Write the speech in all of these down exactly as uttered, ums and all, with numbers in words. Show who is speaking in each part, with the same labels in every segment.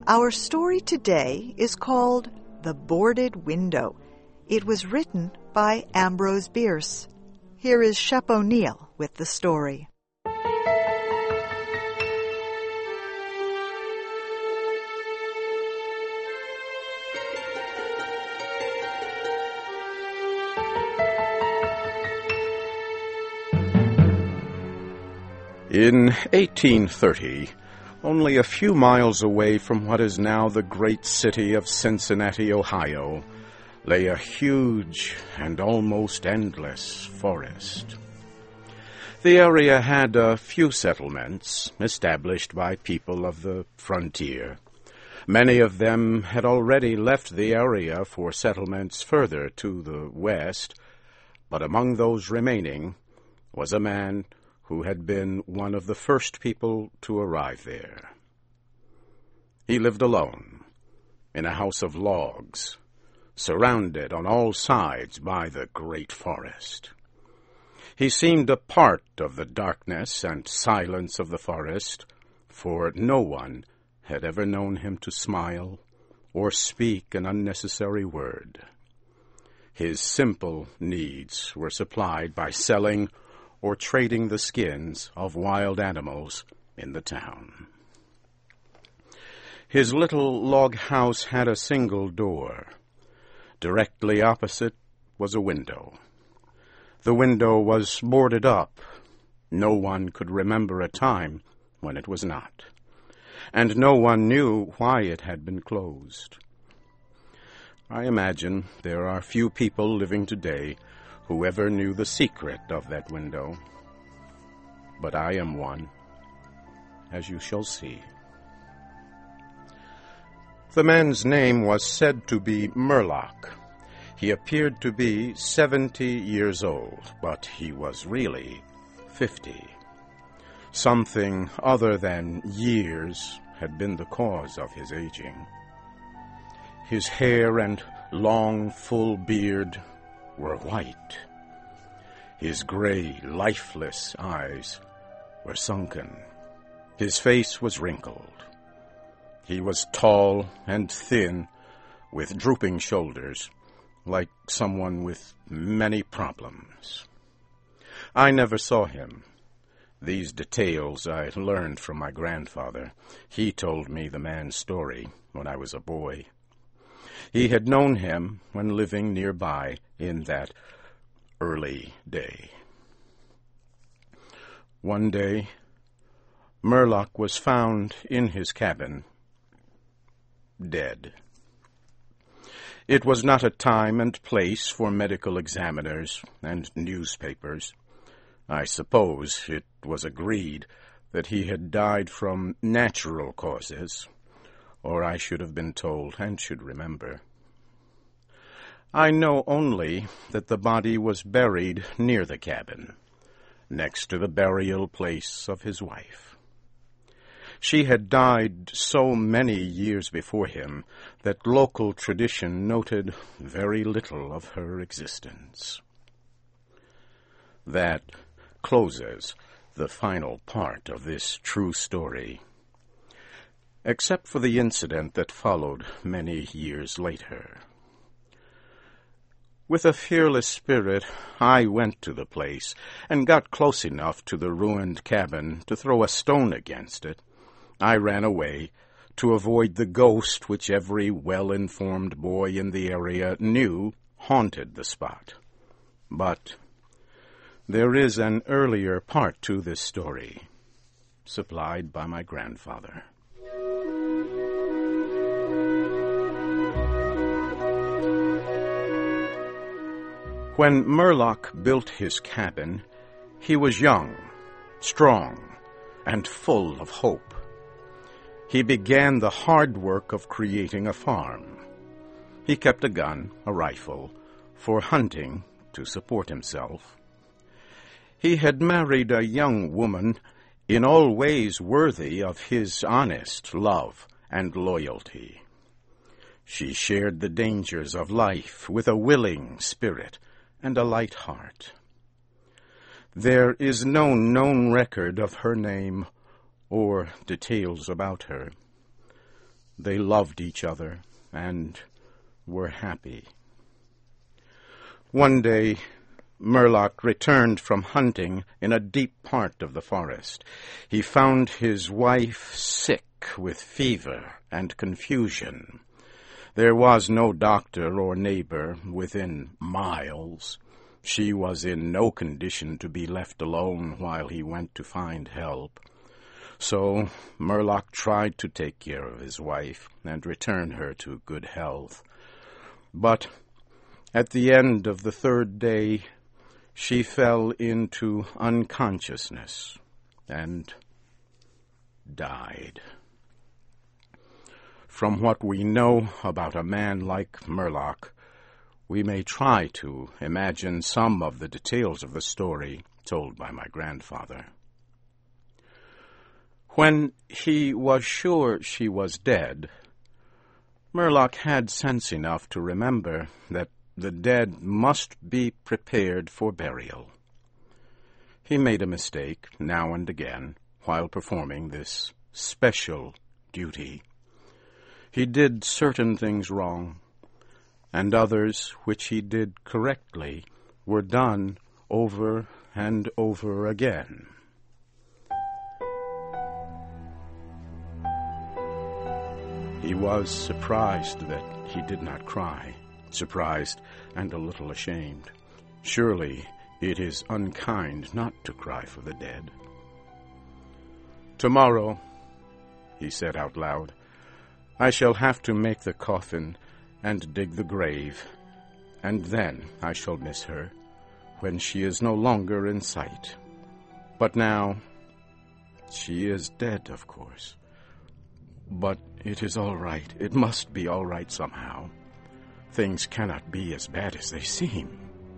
Speaker 1: Our story today is called The Boarded Window. It was written by Ambrose Bierce. Here is Shep O'Neill with the story.
Speaker 2: In eighteen thirty, only a few miles away from what is now the great city of Cincinnati, Ohio, lay a huge and almost endless forest. The area had a few settlements established by people of the frontier. Many of them had already left the area for settlements further to the west, but among those remaining was a man who had been one of the first people to arrive there. He lived alone, in a house of logs, surrounded on all sides by the great forest. He seemed a part of the darkness and silence of the forest, for no one had ever known him to smile or speak an unnecessary word. His simple needs were supplied by selling or trading the skins of wild animals in the town. His little log house had a single door. Directly opposite was a window. The window was boarded up. No one could remember a time when it was not, and no one knew why it had been closed. I imagine there are few people living today who ever knew the secret of that window. But I am one, as you shall see. The man's name was said to be Murlock. He appeared to be seventy years old, but he was really fifty. Something other than years had been the cause of his aging. His hair and long, full beard were white. His gray, lifeless eyes were sunken. His face was wrinkled. He was tall and thin, with drooping shoulders, like someone with many problems. I never saw him. These details I learned from my grandfather. He told me the man's story when I was a boy. He had known him when living nearby in that early day. One day, Murlock was found in his cabin, dead. It was not a time and place for medical examiners and newspapers. I suppose it was agreed that he had died from natural causes, or I should have been told and should remember. I know only that the body was buried near the cabin, next to the burial place of his wife. She had died so many years before him that local tradition noted very little of her existence. That closes the final part of this true story, except for the incident that followed many years later. With a fearless spirit, I went to the place and got close enough to the ruined cabin to throw a stone against it. I ran away to avoid the ghost which every well-informed boy in the area knew haunted the spot. But there is an earlier part to this story, supplied by my grandfather. When Murlock built his cabin, he was young, strong, and full of hope. He began the hard work of creating a farm. He kept a gun, a rifle, for hunting to support himself. He had married a young woman in all ways worthy of his honest love and loyalty. She shared the dangers of life with a willing spirit and a light heart. There is no known record of her name or details about her. They loved each other and were happy. One day, Murlock returned from hunting in a deep part of the forest. He found his wife sick with fever and confusion. There was no doctor or neighbor within miles. She was in no condition to be left alone while he went to find help. So Murlock tried to take care of his wife and return her to good health. But at the end of the third day, she fell into unconsciousness and died. From what we know about a man like Murlock, we may try to imagine some of the details of the story told by my grandfather. When he was sure she was dead, Murlock had sense enough to remember that the dead must be prepared for burial. He made a mistake now and again while performing this special duty. He did certain things wrong, and others which he did correctly were done over and over again. He was surprised that he did not cry, surprised and a little ashamed. Surely it is unkind not to cry for the dead. "Tomorrow," he said out loud, "I shall have to make the coffin and dig the grave, and then I shall miss her when she is no longer in sight. But now, she is dead, of course. But it is all right. It must be all right somehow. Things cannot be as bad as they seem."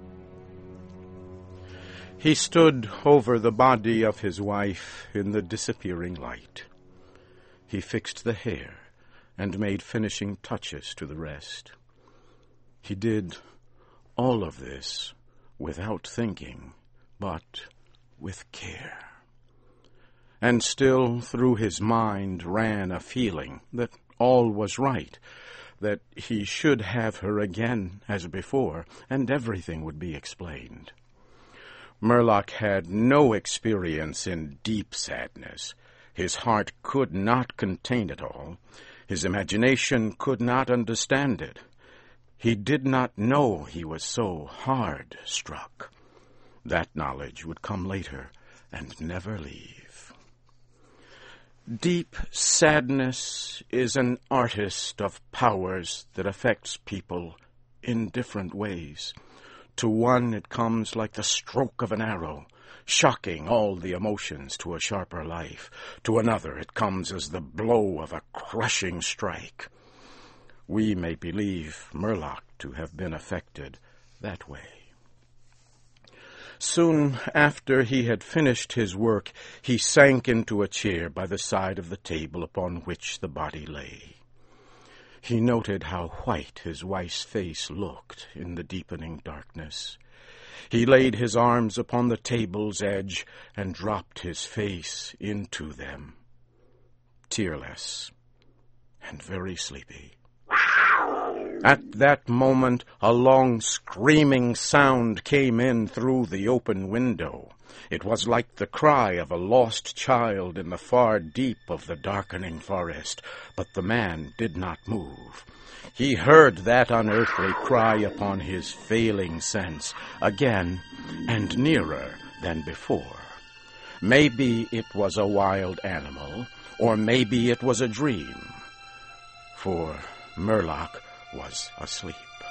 Speaker 2: He stood over the body of his wife in the disappearing light. He fixed the hair and made finishing touches to the rest. He did all of this without thinking, but with care. And still through his mind ran a feeling that all was right, that he should have her again as before, and everything would be explained. Murlock had no experience in deep sadness. His heart could not contain it all. His imagination could not understand it. He did not know he was so hard struck. That knowledge would come later and never leave. Deep sadness is an artist of powers that affects people in different ways. To one it comes like the stroke of an arrow, shocking all the emotions to a sharper life. To another it comes as the blow of a crushing strike. We may believe Murlock to have been affected that way. Soon after he had finished his work, he sank into a chair by the side of the table upon which the body lay. He noted how white his wife's face looked in the deepening darkness. He laid his arms upon the table's edge and dropped his face into them, tearless and very sleepy. At that moment, a long screaming sound came in through the open window. It was like the cry of a lost child in the far deep of the darkening forest, but the man did not move. He heard that unearthly cry upon his failing sense, again and nearer than before. Maybe it was a wild animal, or maybe it was a dream, for Murlock was asleep.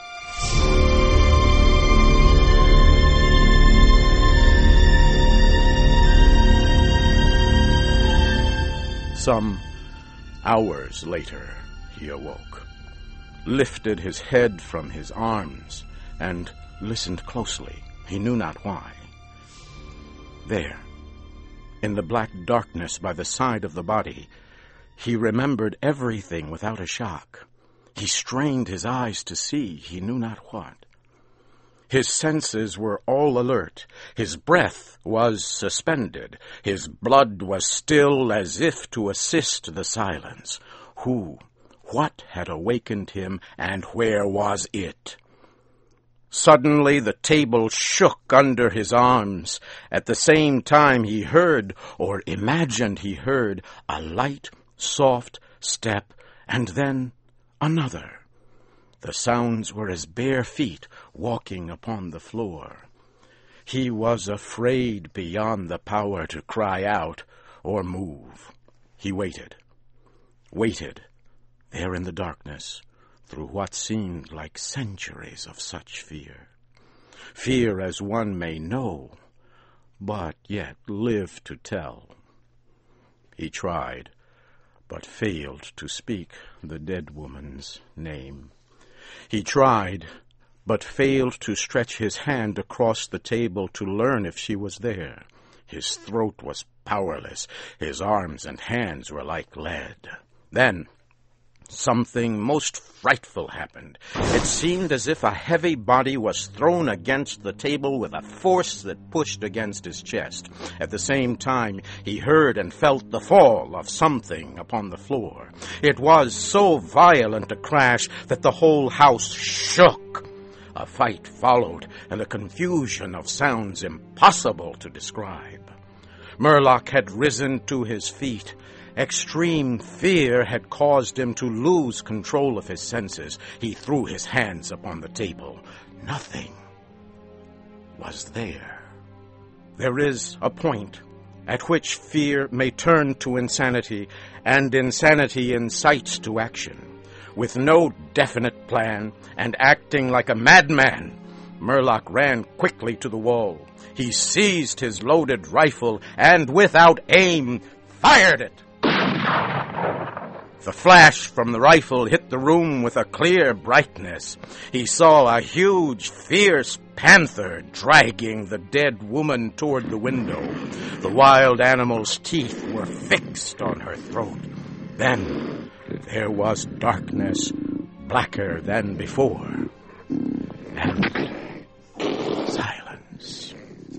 Speaker 2: Some hours later, he awoke, lifted his head from his arms, and listened closely. He knew not why. There, in the black darkness by the side of the body, he remembered everything without a shock. He strained his eyes to see he knew not what. His senses were all alert. His breath was suspended. His blood was still as if to assist the silence. Who What had awakened him, and where was it? Suddenly the table shook under his arms. At the same time he heard, or imagined he heard, a light, soft step, and then another. The sounds were as bare feet walking upon the floor. He was afraid beyond the power to cry out or move. He waited, waited, there in the darkness, through what seemed like centuries of such fear. Fear as one may know, but yet live to tell. He tried, but failed to speak the dead woman's name. He tried, but failed to stretch his hand across the table to learn if she was there. His throat was powerless. His arms and hands were like lead. Then something most frightful happened. It seemed as if a heavy body was thrown against the table with a force that pushed against his chest. At the same time, he heard and felt the fall of something upon the floor. It was so violent a crash that the whole house shook. A fight followed, and a confusion of sounds impossible to describe. Murlock had risen to his feet. Extreme fear had caused him to lose control of his senses. He threw his hands upon the table. Nothing was there. There is a point at which fear may turn to insanity, and insanity incites to action. With no definite plan, and acting like a madman, Murlock ran quickly to the wall. He seized his loaded rifle, and without aim, fired it. The flash from the rifle hit the room with a clear brightness. He saw a huge, fierce panther dragging the dead woman toward the window. The wild animal's teeth were fixed on her throat. Then there was darkness, blacker than before, and silence.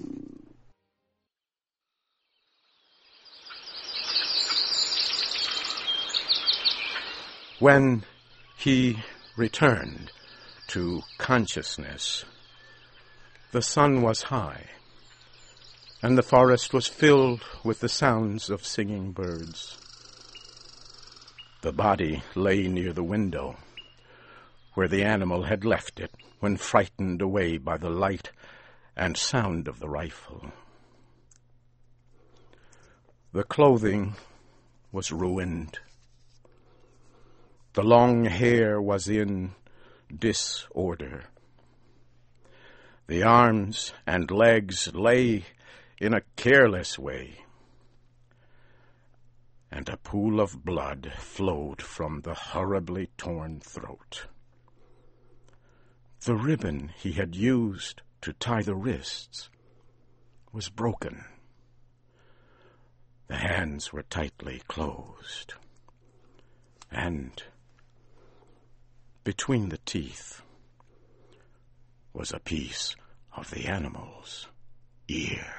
Speaker 2: When he returned to consciousness, the sun was high, and the forest was filled with the sounds of singing birds. The body lay near the window, where the animal had left it when frightened away by the light and sound of the rifle. The clothing was ruined. The long hair was in disorder. The arms and legs lay in a careless way, and a pool of blood flowed from the horribly torn throat. The ribbon he had used to tie the wrists was broken. The hands were tightly closed, and between the teeth was a piece of the animal's ear.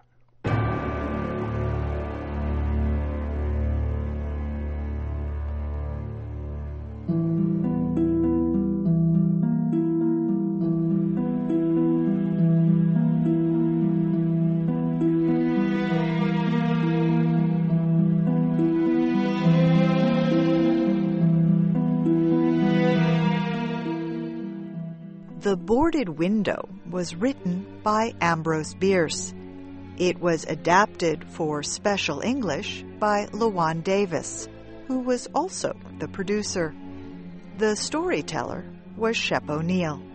Speaker 1: The Boarded Window was written by Ambrose Bierce. It was adapted for Special English by Lawan Davis, who was also the producer. The storyteller was Shep O'Neill.